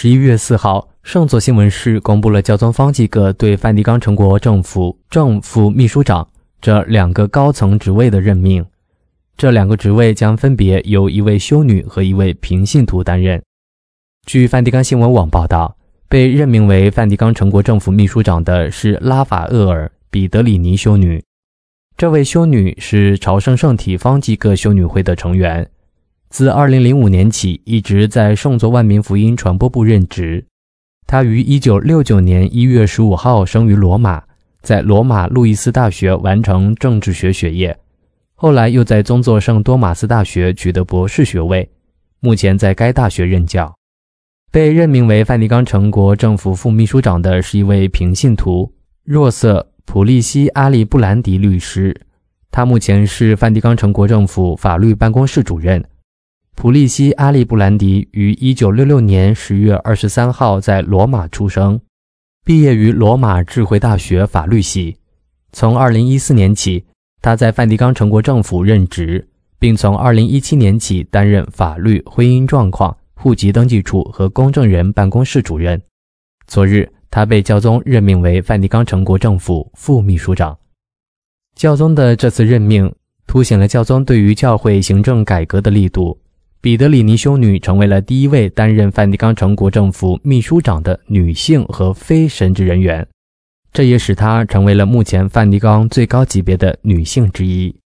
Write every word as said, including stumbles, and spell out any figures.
十一月四号，圣佐新闻室公布了教宗方济各对梵蒂冈城国政府正副秘书长这两个高层职位的任命。这两个职位将分别由一位修女和一位平信徒担任。据梵蒂冈新闻网报道，被任命为梵蒂冈城国政府秘书长的是拉法厄尔·彼得里尼修女。这位修女是朝圣圣体方济各修女会的成员，自二零零五年起一直在圣座万民福音传播部任职。她于一九六九年一月十五号生于罗马，在罗马路易斯大学完成政治学学业，后来又在宗座圣多马斯大学取得博士学位，目前在该大学任教。被任命为梵蒂冈城国政府副秘书长的是一位平信徒若瑟·普利西阿利布兰迪律师，他目前是梵蒂冈城国政府法律办公室主任。普利西阿利布兰迪于一九六六年十月二十三号在罗马出生，毕业于罗马智慧大学法律系。从二零一四年起，他在梵蒂冈城国政府任职，并从二零一七年起担任法律、婚姻状况、户籍登记处和公证人办公室主任。昨日，他被教宗任命为梵蒂冈城国政府副秘书长。教宗的这次任命凸显了教宗对于教会行政改革的力度。彼得里尼修女成为了第一位担任梵蒂冈城国政府秘书长的女性和非神职人员，这也使她成为了目前梵蒂冈最高级别的女性之一。